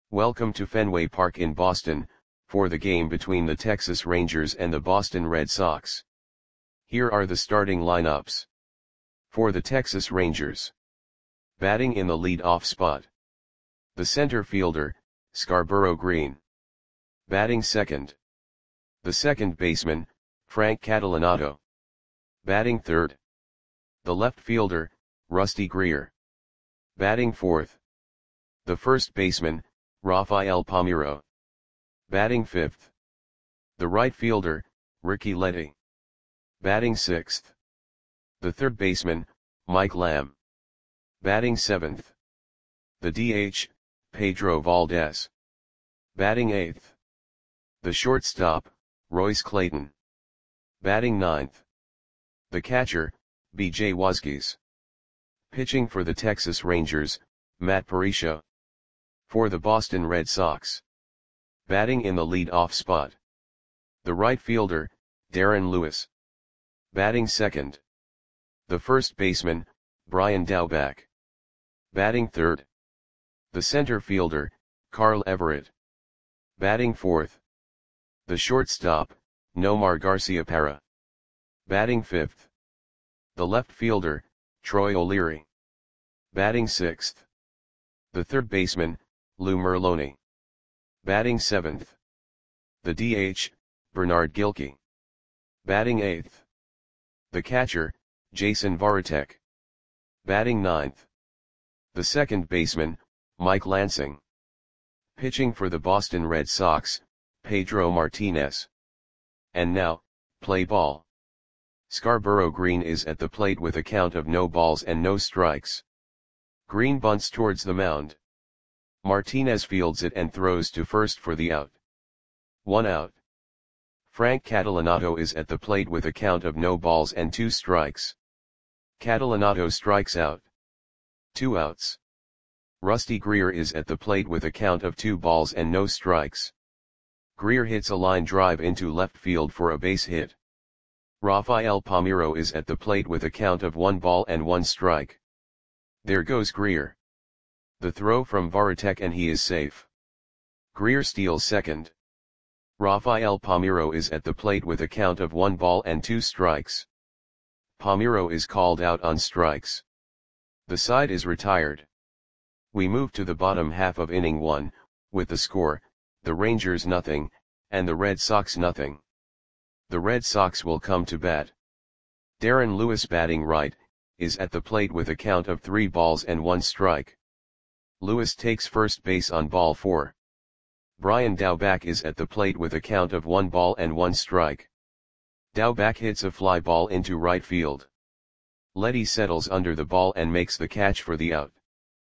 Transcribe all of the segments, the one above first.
Welcome to Fenway Park in Boston, for the game between the Texas Rangers and the Boston Red Sox. Here are the starting lineups. For the Texas Rangers. Batting in the lead-off spot. The center fielder, Scarborough Green. Batting second. The second baseman, Frank Catalanotto. Batting third. The left fielder, Rusty Greer. Batting fourth. The first baseman, Rafael Palmeiro. Batting fifth. The right fielder, Ricky Letty. Batting sixth. The third baseman, Mike Lamb. Batting seventh. The DH, Pedro Valdez. Batting eighth. The shortstop, Royce Clayton. Batting ninth. The catcher, B.J. Wazquez. Pitching for the Texas Rangers, Matt Parisha. For the Boston Red Sox. Batting in the lead-off spot. The right fielder, Darren Lewis. Batting second. The first baseman, Brian Daubach. Batting third. The center fielder, Carl Everett. Batting fourth. The shortstop, Nomar Garciaparra. Batting fifth. The left fielder, Troy O'Leary. Batting sixth. The third baseman, Lou Merloni. Batting seventh. The DH, Bernard Gilkey. Batting eighth. The catcher, Jason Varitek. Batting ninth. The second baseman, Mike Lansing. Pitching for the Boston Red Sox, Pedro Martinez. And now, play ball. Scarborough Green is at the plate with a count of no balls and no strikes. Green bunts towards the mound. Martinez fields it and throws to first for the out. 1 out. Frank Catalanotto is at the plate with a count of no balls and 2 strikes. Catalanotto strikes out. 2 outs. Rusty Greer is at the plate with a count of 2 balls and no strikes. Greer hits a line drive into left field for a base hit. Rafael Palmeiro is at the plate with a count of 1 ball and 1 strike. There goes Greer. The throw from Varitek and he is safe. Greer steals second. Rafael Palmeiro is at the plate with a count of 1 ball and 2 strikes. Palmeiro is called out on strikes. The side is retired. We move to the bottom half of inning 1, with the score, the Rangers nothing, and the Red Sox nothing. The Red Sox will come to bat. Darren Lewis batting right, is at the plate with a count of 3 balls and 1 strike. Lewis takes first base on ball 4. Brian Daubach is at the plate with a count of 1 ball and 1 strike. Daubach hits a fly ball into right field. Letty settles under the ball and makes the catch for the out.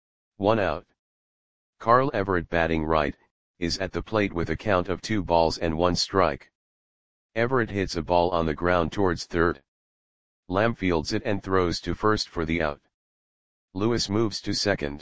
1 out. Carl Everett batting right, is at the plate with a count of 2 balls and 1 strike. Everett hits a ball on the ground towards third. Lamb fields it and throws to first for the out. Lewis moves to second.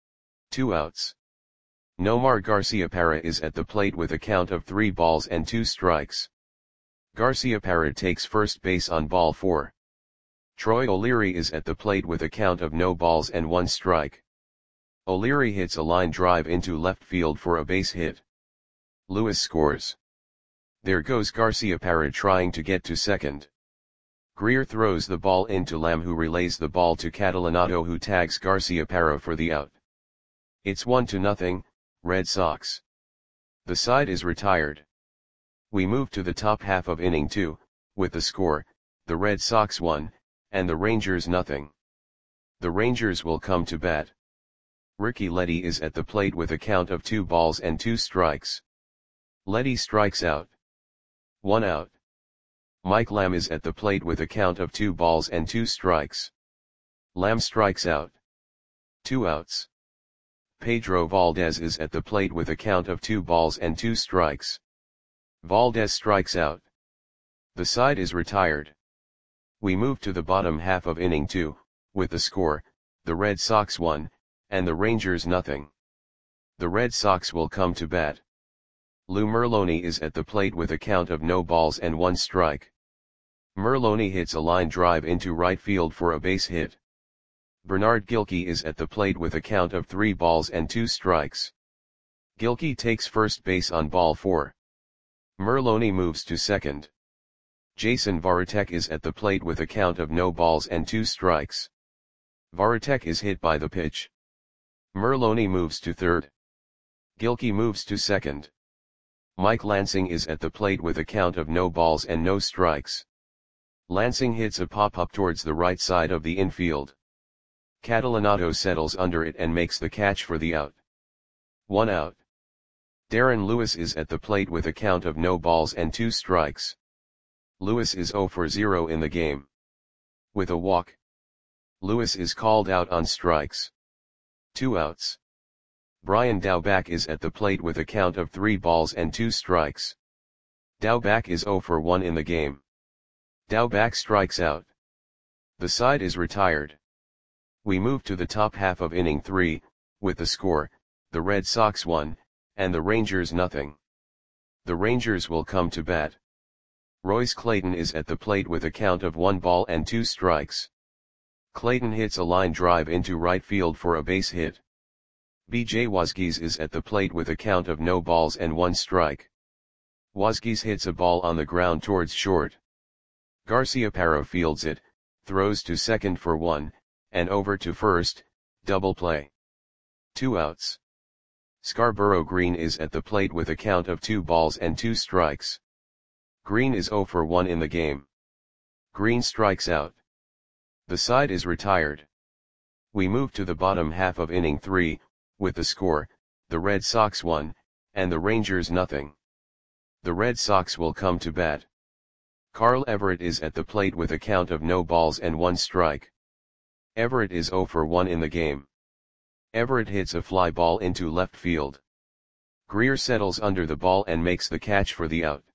2 outs. Nomar Garciaparra is at the plate with a count of 3 balls and 2 strikes. Garciaparra takes first base on ball 4. Troy O'Leary is at the plate with a count of no balls and 1 strike. O'Leary hits a line drive into left field for a base hit. Lewis scores. There goes Garciaparra trying to get to second. Greer throws the ball into Lamb, who relays the ball to Catalanotto, who tags Garciaparra for the out. It's 1-0, Red Sox. The side is retired. We move to the top half of inning 2, with the score, the Red Sox 1, and the Rangers nothing. The Rangers will come to bat. Ricky Letty is at the plate with a count of 2 balls and 2 strikes. Letty strikes out. 1 out. Mike Lamb is at the plate with a count of 2 balls and 2 strikes. Lamb strikes out. 2 outs. Pedro Valdez is at the plate with a count of 2 balls and 2 strikes. Valdez strikes out. The side is retired. We move to the bottom half of inning 2, with the score, the Red Sox 1, and the Rangers nothing. The Red Sox will come to bat. Lou Merloni is at the plate with a count of no balls and 1 strike. Merloni hits a line drive into right field for a base hit. Bernard Gilkey is at the plate with a count of 3 balls and 2 strikes. Gilkey takes first base on ball 4. Merloni moves to second. Jason Varitek is at the plate with a count of no balls and 2 strikes. Varitek is hit by the pitch. Merloni moves to third. Gilkey moves to second. Mike Lansing is at the plate with a count of no balls and no strikes. Lansing hits a pop-up towards the right side of the infield. Catalanato settles under it and makes the catch for the out. 1 out. Darren Lewis is at the plate with a count of no balls and 2 strikes. Lewis is 0 for 0 in the game. With a walk, Lewis is called out on strikes. 2 outs. Brian Daubach is at the plate with a count of 3 balls and 2 strikes. Daubach is 0 for 1 in the game. Daubach strikes out. The side is retired. We move to the top half of inning 3, with the score, the Red Sox 1, and the Rangers nothing. The Rangers will come to bat. Royce Clayton is at the plate with a count of 1 ball and 2 strikes. Clayton hits a line drive into right field for a base hit. B.J. Wasgies is at the plate with a count of no balls and 1 strike. Wasgies hits a ball on the ground towards short. Garciaparra fields it, throws to second for 1, and over to first, double play. 2 outs. Scarborough Green is at the plate with a count of 2 balls and 2 strikes. Green is 0 for 1 in the game. Green strikes out. The side is retired. We move to the bottom half of inning 3, with the score, the Red Sox 1, and the Rangers nothing. The Red Sox will come to bat. Carl Everett is at the plate with a count of no balls and 1 strike. Everett is 0 for 1 in the game. Everett hits a fly ball into left field. Greer settles under the ball and makes the catch for the out.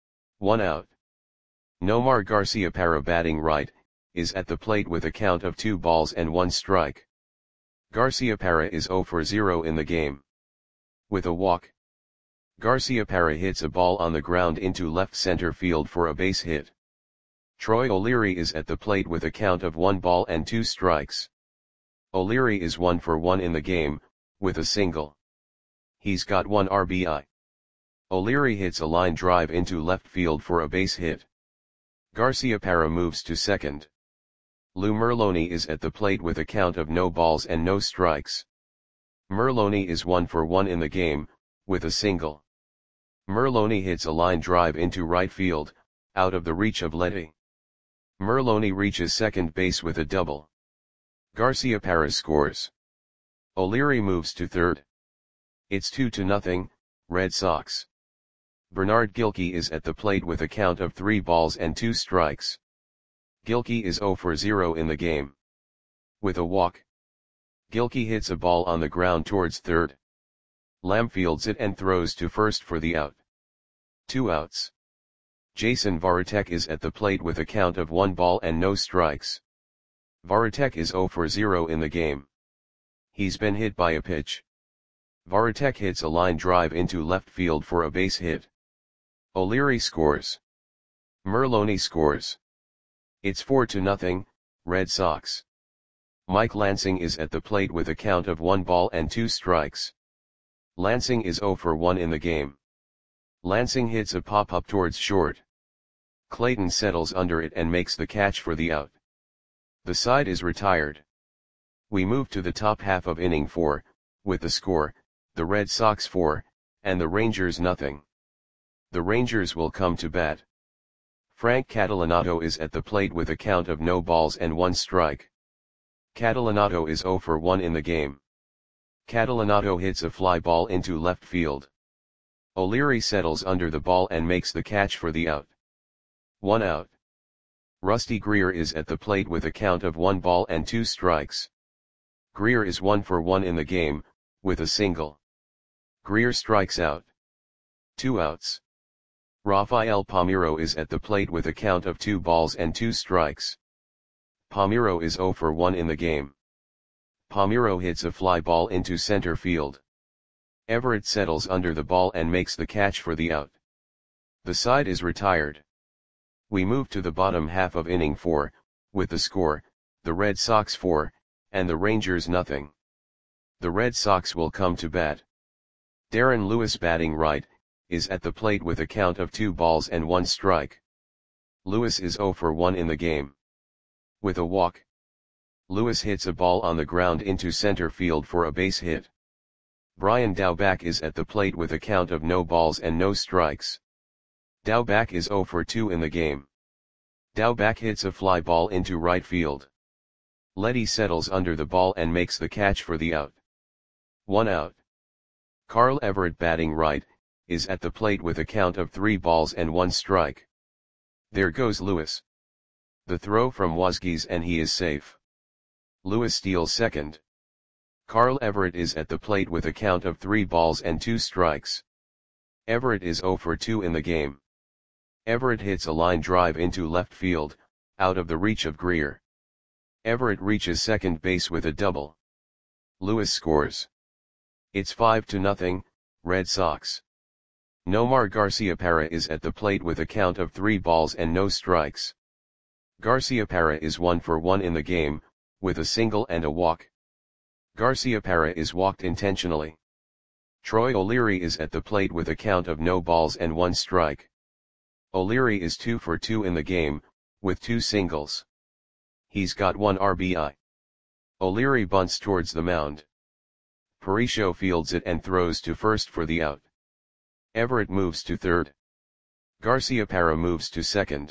1 out. Nomar Garciaparra, batting right, is at the plate with a count of 2 balls and 1 strike. Garciaparra is 0 for 0 in the game. With a walk, Garciaparra hits a ball on the ground into left center field for a base hit. Troy O'Leary is at the plate with a count of 1 ball and 2 strikes. O'Leary is 1 for 1 in the game, with a single. He's got 1 RBI. O'Leary hits a line drive into left field for a base hit. Garciaparra moves to second. Lou Merloni is at the plate with a count of no balls and no strikes. Merloni is 1 for 1 in the game, with a single. Merloni hits a line drive into right field, out of the reach of Letty. Merloni reaches second base with a double. Garciaparra scores. O'Leary moves to third. It's 2-0, Red Sox. Bernard Gilkey is at the plate with a count of 3 balls and 2 strikes. Gilkey is 0 for 0 in the game. With a walk, Gilkey hits a ball on the ground towards third. Lamb fields it and throws to first for the out. 2 outs. Jason Varitek is at the plate with a count of 1 ball and no strikes. Varitek is 0 for 0 in the game. He's been hit by a pitch. Varitek hits a line drive into left field for a base hit. O'Leary scores. Merloni scores. It's 4-0, Red Sox. Mike Lansing is at the plate with a count of 1 ball and 2 strikes. Lansing is 0 for 1 in the game. Lansing hits a pop-up towards short. Clayton settles under it and makes the catch for the out. The side is retired. We move to the top half of inning 4, with the score, the Red Sox 4, and the Rangers nothing. The Rangers will come to bat. Frank Catalanato is at the plate with a count of no balls and 1 strike. Catalanato is 0 for 1 in the game. Catalanato hits a fly ball into left field. O'Leary settles under the ball and makes the catch for the out. 1 out. Rusty Greer is at the plate with a count of 1 ball and 2 strikes. Greer is 1 for 1 in the game, with a single. Greer strikes out. 2 outs. Rafael Palmeiro is at the plate with a count of 2 balls and 2 strikes. Palmeiro is 0 for 1 in the game. Palmeiro hits a fly ball into center field. Everett settles under the ball and makes the catch for the out. The side is retired. We move to the bottom half of inning 4, with the score, the Red Sox 4, and the Rangers nothing. The Red Sox will come to bat. Darren Lewis batting right, is at the plate with a count of 2 balls and 1 strike. Lewis is 0 for 1 in the game. With a walk, Lewis hits a ball on the ground into center field for a base hit. Brian Daubach is at the plate with a count of no balls and no strikes. Daubach is 0 for 2 in the game. Daubach hits a fly ball into right field. Leddy settles under the ball and makes the catch for the out. 1 out. Carl Everett batting right, is at the plate with a count of 3 balls and 1 strike. There goes Lewis. The throw from Wasgies and he is safe. Lewis steals second. Carl Everett is at the plate with a count of 3 balls and 2 strikes. Everett is 0 for 2 in the game. Everett hits a line drive into left field, out of the reach of Greer. Everett reaches second base with a double. Lewis scores. It's 5-0, Red Sox. Nomar Garciaparra is at the plate with a count of 3 balls and no strikes. Garciaparra is 1 for 1 in the game, with a single and a walk. Garciaparra is walked intentionally. Troy O'Leary is at the plate with a count of no balls and 1 strike. O'Leary is 2 for 2 in the game, with 2 singles. He's got 1 RBI. O'Leary bunts towards the mound. Parricho fields it and throws to first for the out. Everett moves to third. Garciaparra moves to second.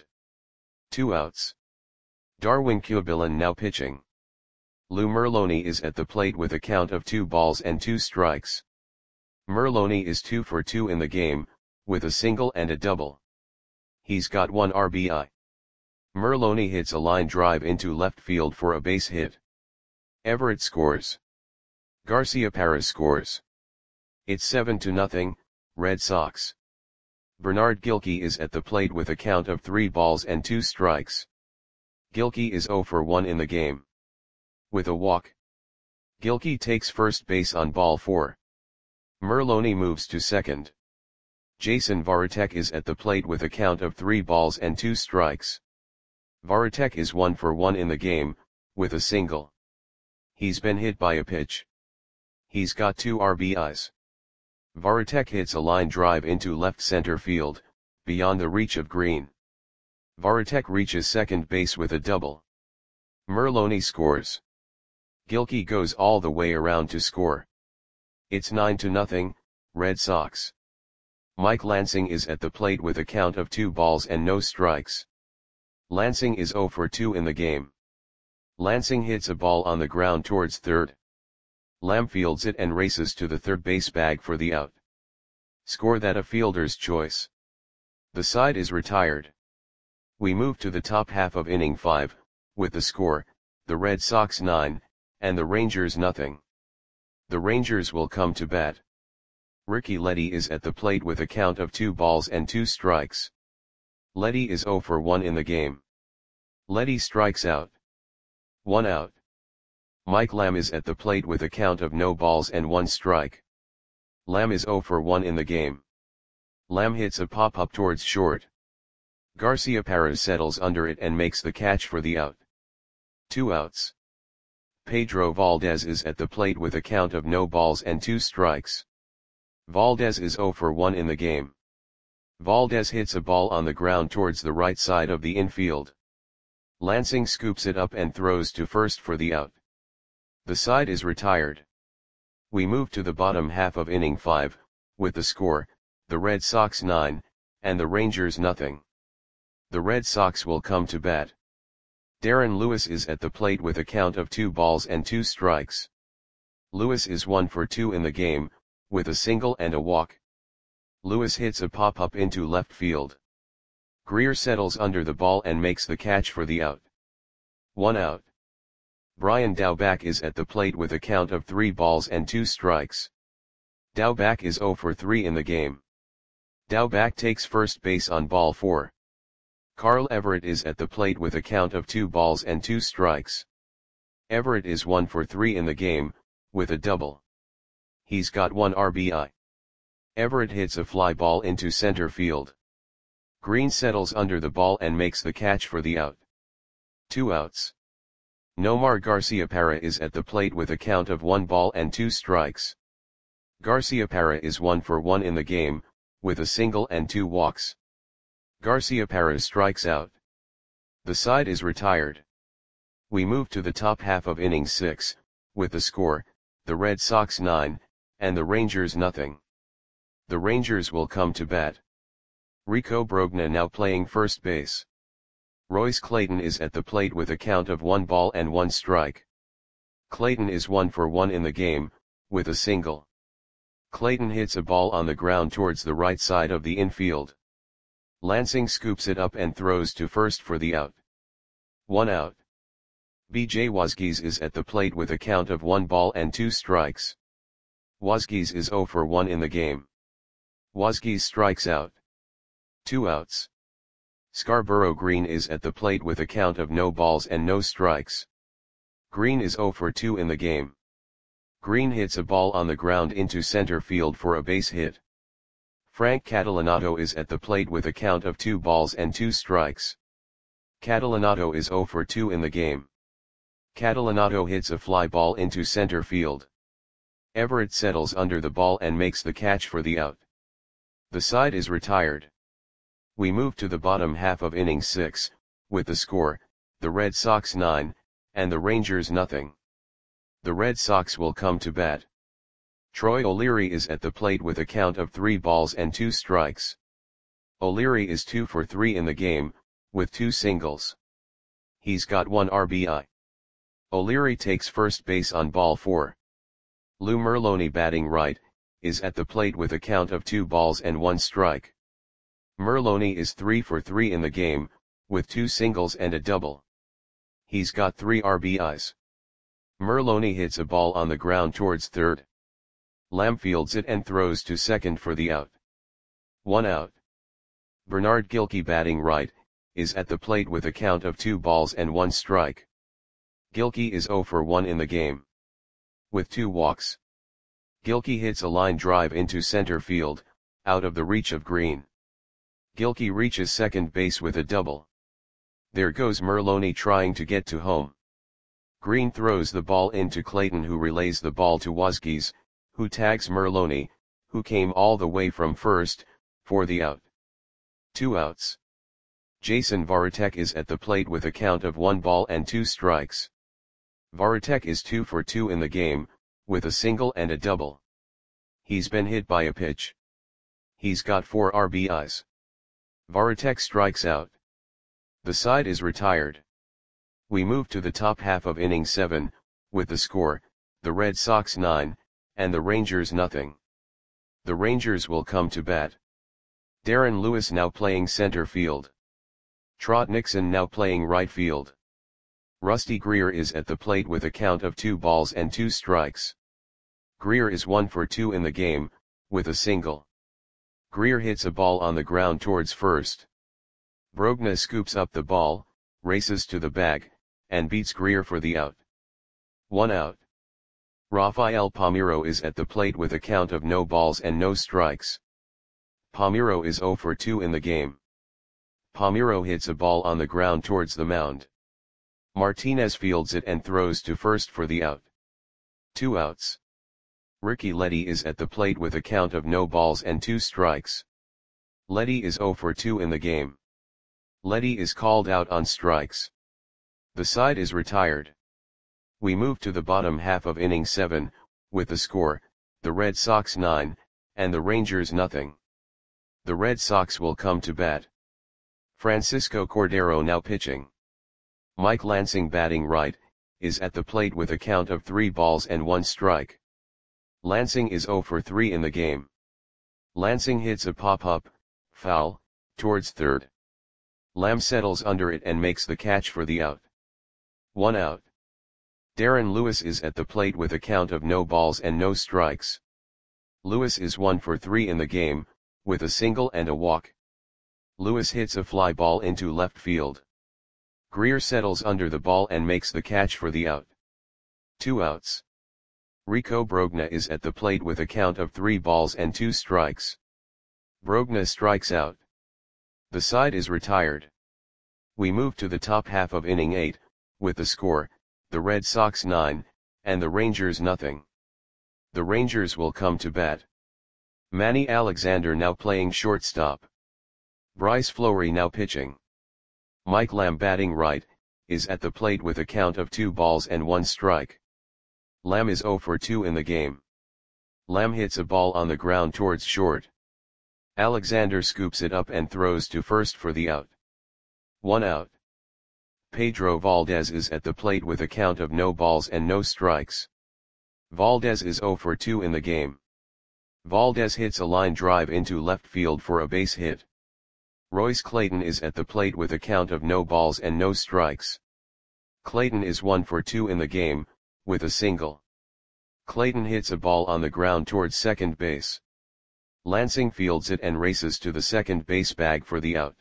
2 outs. Darwin Cubillan now pitching. Lou Merloni is at the plate with a count of 2 balls and 2 strikes. Merloni is 2 for 2 in the game, with a single and a double. He's got 1 RBI. Merloni hits a line drive into left field for a base hit. Everett scores. Garciaparra scores. It's 7-0, Red Sox. Bernard Gilkey is at the plate with a count of 3 balls and 2 strikes. Gilkey is 0 for 1 in the game. With a walk, Gilkey takes first base on ball 4. Merloni moves to second. Jason Varitek is at the plate with a count of 3 balls and 2 strikes. Varitek is 1 for 1 in the game, with a single. He's been hit by a pitch. He's got 2 RBIs. Varitek hits a line drive into left center field, beyond the reach of Green. Varitek reaches second base with a double. Merloni scores. Gilkey goes all the way around to score. It's 9-0, Red Sox. Mike Lansing is at the plate with a count of 2 balls and no strikes. Lansing is 0 for 2 in the game. Lansing hits a ball on the ground towards third. Lamb fields it and races to the third base bag for the out. Score that a fielder's choice. The side is retired. We move to the top half of inning 5, with the score, the Red Sox 9, and the Rangers nothing. The Rangers will come to bat. Ricky Leddy is at the plate with a count of 2 balls and 2 strikes. Leddy is 0 for 1 in the game. Leddy strikes out. 1 out. Mike Lamb is at the plate with a count of no balls and 1 strike. Lamb is 0 for 1 in the game. Lamb hits a pop-up towards short. Garciaparra settles under it and makes the catch for the out. 2 outs. Pedro Valdez is at the plate with a count of no balls and 2 strikes. Valdez is 0 for 1 in the game. Valdez hits a ball on the ground towards the right side of the infield. Lansing scoops it up and throws to first for the out. The side is retired. We move to the bottom half of inning 5, with the score, the Red Sox 9, and the Rangers nothing. The Red Sox will come to bat. Darren Lewis is at the plate with a count of 2 balls and 2 strikes. Lewis is 1 for 2 in the game, with a single and a walk. Lewis hits a pop-up into left field. Greer settles under the ball and makes the catch for the out. 1 out. Brian Daubach is at the plate with a count of 3 balls and 2 strikes. Daubach is 0 for 3 in the game. Daubach takes first base on ball 4. Carl Everett is at the plate with a count of 2 balls and 2 strikes. Everett is 1 for 3 in the game, with a double. He's got 1 RBI. Everett hits a fly ball into center field. Green settles under the ball and makes the catch for the out. 2 outs. Nomar Garciaparra is at the plate with a count of 1 ball and 2 strikes. Garciaparra is 1 for 1 in the game, with a single and 2 walks. Garciaparra strikes out. The side is retired. We move to the top half of inning 6, with the score, the Red Sox 9, and the Rangers nothing. The Rangers will come to bat. Rico Brogna now playing first base. Royce Clayton is at the plate with a count of 1 ball and 1 strike. Clayton is 1 for 1 in the game, with a single. Clayton hits a ball on the ground towards the right side of the infield. Lansing scoops it up and throws to first for the out. 1 out. B.J. Wasgies is at the plate with a count of 1 ball and 2 strikes. Wasgies is 0 for 1 in the game. Wasgies strikes out. 2 outs. Scarborough Green is at the plate with a count of no balls and no strikes. Green is 0 for 2 in the game. Green hits a ball on the ground into center field for a base hit. Frank Catalanato is at the plate with a count of 2 balls and 2 strikes. Catalanato is 0 for 2 in the game. Catalanato hits a fly ball into center field. Everett settles under the ball and makes the catch for the out. The side is retired. We move to the bottom half of inning 6, with the score, the Red Sox 9, and the Rangers nothing. The Red Sox will come to bat. Troy O'Leary is at the plate with a count of 3 balls and 2 strikes. O'Leary is 2 for 3 in the game, with 2 singles. He's got 1 RBI. O'Leary takes first base on ball 4. Lou Merloni batting right, is at the plate with a count of 2 balls and 1 strike. Merloni is 3 for 3 in the game, with 2 singles and a double. He's got 3 RBIs. Merloni hits a ball on the ground towards third. Lamb fields it and throws to second for the out. 1 out. Bernard Gilkey batting right, is at the plate with a count of 2 balls and 1 strike. Gilkey is 0 for 1 in the game. With 2 walks. Gilkey hits a line drive into center field, out of the reach of Green. Gilkey reaches second base with a double. There goes Merloni trying to get to home. Green throws the ball into Clayton, who relays the ball to Wasgies, who tags Merloni, who came all the way from first, for the out. 2 outs. Jason Varitek is at the plate with a count of 1 ball and 2 strikes. Varitek is 2 for 2 in the game, with a single and a double. He's been hit by a pitch. He's got 4 RBIs. Varitek strikes out. The side is retired. We move to the top half of inning 7, with the score, the Red Sox 9, and the Rangers nothing. The Rangers will come to bat. Darren Lewis now playing center field. Trot Nixon now playing right field. Rusty Greer is at the plate with a count of 2 balls and 2 strikes. Greer is 1 for 2 in the game, with a single. Greer hits a ball on the ground towards first. Brogna scoops up the ball, races to the bag, and beats Greer for the out. 1 out. Rafael Palmeiro is at the plate with a count of no balls and no strikes. Palmeiro is 0 for 2 in the game. Palmeiro hits a ball on the ground towards the mound. Martinez fields it and throws to first for the out. 2 outs. Ricky Leddy is at the plate with a count of no balls and 2 strikes. Leddy is 0 for 2 in the game. Leddy is called out on strikes. The side is retired. We move to the bottom half of inning 7, with the score, the Red Sox 9, and the Rangers nothing. The Red Sox will come to bat. Francisco Cordero now pitching. Mike Lansing batting right, is at the plate with a count of 3 balls and 1 strike. Lansing is 0 for 3 in the game. Lansing hits a pop-up, foul, towards third. Lamb settles under it and makes the catch for the out. 1 out. Darren Lewis is at the plate with a count of no balls and no strikes. Lewis is 1 for 3 in the game, with a single and a walk. Lewis hits a fly ball into left field. Greer settles under the ball and makes the catch for the out. 2 outs. Rico Brogna is at the plate with a count of 3 balls and 2 strikes. Brogna strikes out. The side is retired. We move to the top half of inning 8, with the score, the Red Sox 9, and the Rangers nothing. The Rangers will come to bat. Manny Alexander now playing shortstop. Bryce Fleury now pitching. Mike Lamb batting right, is at the plate with a count of 2 balls and 1 strike. Lamb is 0 for 2 in the game. Lamb hits a ball on the ground towards short. Alexander scoops it up and throws to first for the out. 1 out. Pedro Valdez is at the plate with a count of no balls and no strikes. Valdez is 0 for 2 in the game. Valdez hits a line drive into left field for a base hit. Royce Clayton is at the plate with a count of no balls and no strikes. Clayton is 1 for 2 in the game, with a single. Clayton hits a ball on the ground towards second base. Lansing fields it and races to the second base bag for the out.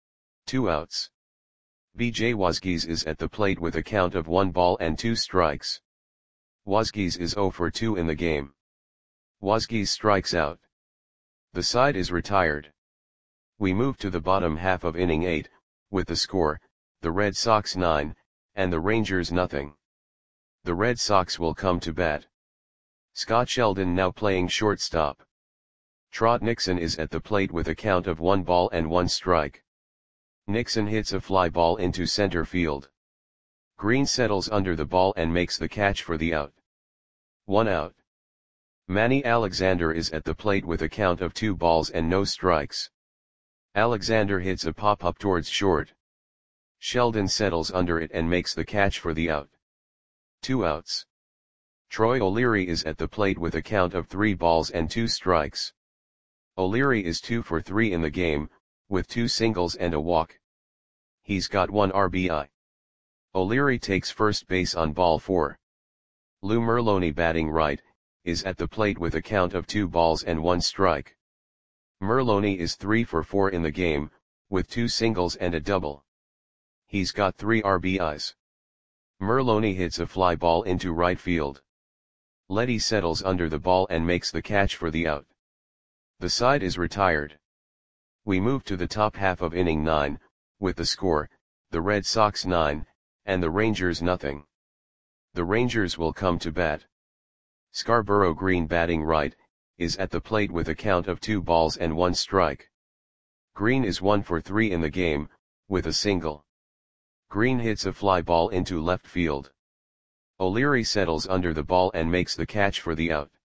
2 outs. B.J. Wasgies is at the plate with a count of 1 ball and 2 strikes. Wasgies is 0 for 2 in the game. Wasgies strikes out. The side is retired. We move to the bottom half of inning 8, with the score, the Red Sox 9, and the Rangers nothing. The Red Sox will come to bat. Scott Sheldon now playing shortstop. Trot Nixon is at the plate with a count of 1 ball and 1 strike. Nixon hits a fly ball into center field. Green settles under the ball and makes the catch for the out. 1 out. Manny Alexander is at the plate with a count of 2 balls and no strikes. Alexander hits a pop-up towards short. Sheldon settles under it and makes the catch for the out. 2 outs. Troy O'Leary is at the plate with a count of 3 balls and 2 strikes. O'Leary is 2 for 3 in the game, with 2 singles and a walk. He's got 1 RBI. O'Leary takes first base on ball 4. Lou Merloni batting right, is at the plate with a count of 2 balls and 1 strike. Merloni is 3 for 4 in the game, with 2 singles and a double. He's got 3 RBIs. Merloni hits a fly ball into right field. Letty settles under the ball and makes the catch for the out. The side is retired. We move to the top half of inning 9, with the score, the Red Sox 9, and the Rangers nothing. The Rangers will come to bat. Scarborough Green batting right, is at the plate with a count of 2 balls and 1 strike. Green is 1 for 3 in the game, with a single. Green hits a fly ball into left field. O'Leary settles under the ball and makes the catch for the out.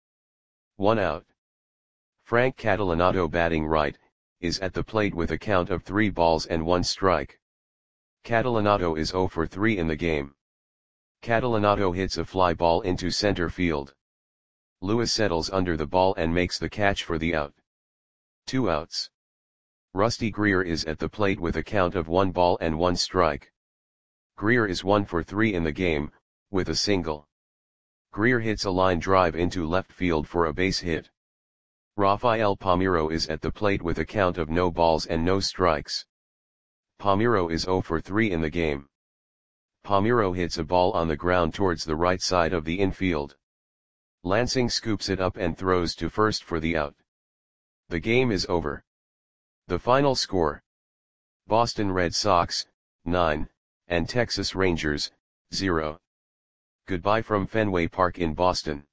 1 out. Frank Catalanato batting right, is at the plate with a count of 3 balls and 1 strike. Catalanato is 0 for 3 in the game. Catalanato hits a fly ball into center field. Lewis settles under the ball and makes the catch for the out. 2 outs. Rusty Greer is at the plate with a count of 1 ball and 1 strike. Greer is 1 for 3 in the game, with a single. Greer hits a line drive into left field for a base hit. Rafael Palmeiro is at the plate with a count of no balls and no strikes. Palmeiro is 0 for 3 in the game. Palmeiro hits a ball on the ground towards the right side of the infield. Lansing scoops it up and throws to first for the out. The game is over. The final score: Boston Red Sox, 9, and Texas Rangers, 0. Goodbye from Fenway Park in Boston.